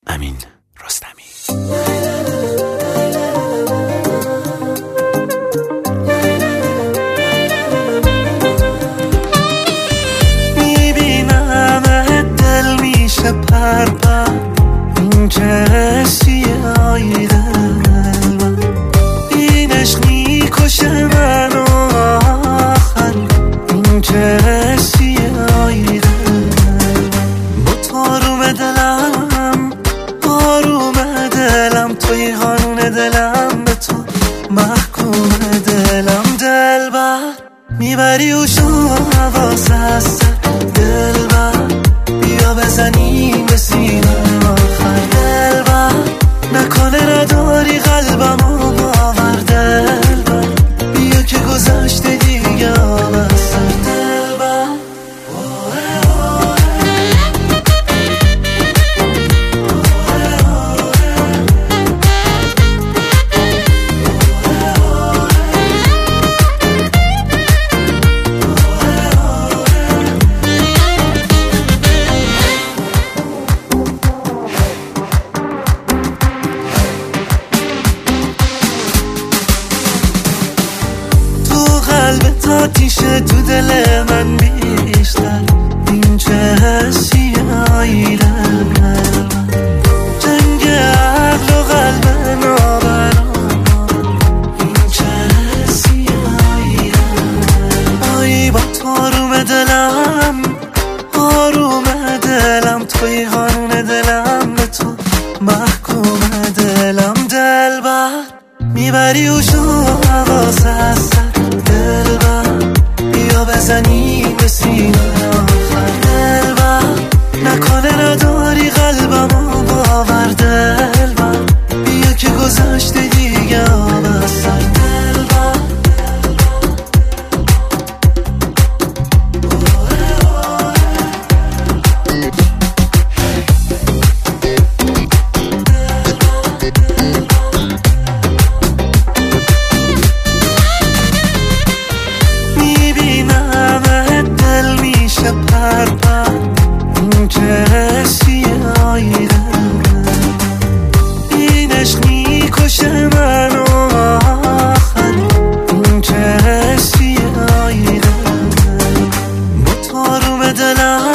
امین رستمی. میبینم دل میشه پرپر، این چه سیاهی دل، این عشق میکشه منو آخر، این چه سیاهی دل. با تاروم دلم آروم دلم، توی قانون دلم به تو محکوم دلم. دلبر میبری و شو حواس هست، دلبر بیا بزنیم به سینه آخر. دلبر نکنه نداری قلبم و باور، دلبر بیا که گذشته دیگه آبست. دلبر آتیشه تو دل من بیشتر، این چه سیاهی دل. جنگ عقل و قلب نابرام، این چه سیاهی دل. آی با تاروم دلم آروم دلم، توی قانون دلم به تو محکوم دلم. دلبر میبری و شو حواس هست، دلبر بیا بزنیم به سینه آخر. دلبر نکنه نداری قلبم و باور، دلبر بیا که گذشته دیگه آبست. دلبر پرپر، این چه سیاهی دل، این عشق میکشه منو آخر، این چه سیاهی دل. با تاروم دلم